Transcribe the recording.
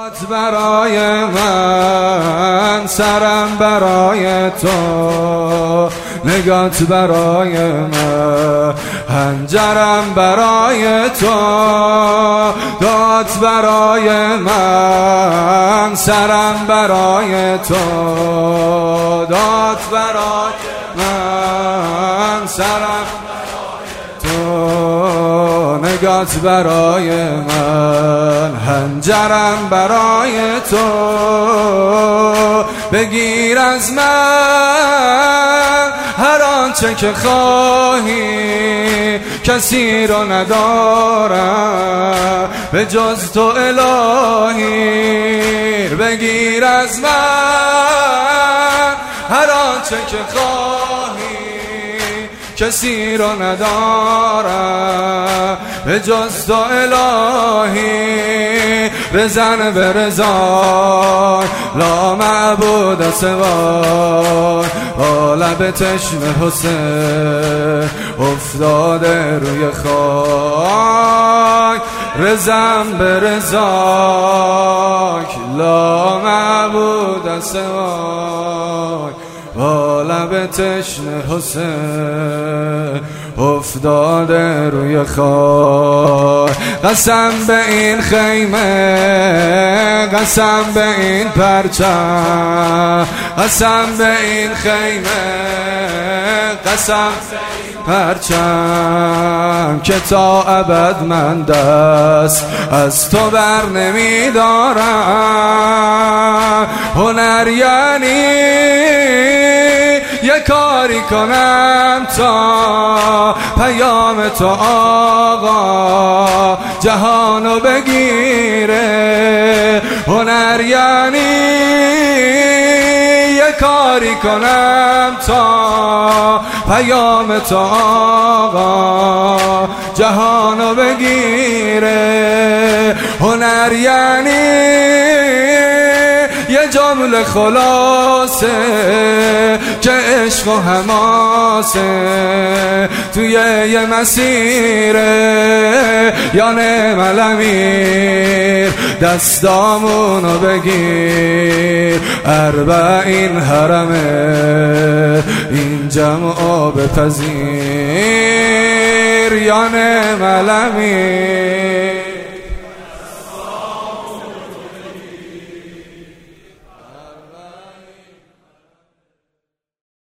برای من، سرم برای تو، نگات برای من، حنجرم برای تو. داد برای من، سرم برای تو، داد برای من، سرم تو، نگات برای من، حنجرم برای تو. بگیر از من هر آنچه که خواهی، کسی رو ندارم به جز تو الهی. بگیر از من هر آنچه که خواهی، کسی رو ندارم به جز تو الهی. بزن به رضای لا معبود سوای، با لب چشم حسین افتاده روی خاک. رزم به رضای لا معبود سوای، با لب تشن حسین افتاده روی خاک. قسم به این خیمه، قسم به این پرچم، قسم به این خیمه، قسم پرچم که تا ابد من دست از تو بر نمیدارم. هنر یعنی یه کاری کنم تا پیام تو آقا جهانو بگیره. هنر یعنی یه کاری کنم تا پیام تو آقا جهانو بگیره. هنر یعنی یه جمله خلاصه که عشق و حماسه توی یه مسیره. یا نعم الامیر دستامونو بگیر، اربعین حرمه این جمعو بپذیر. یا نعم الامیر.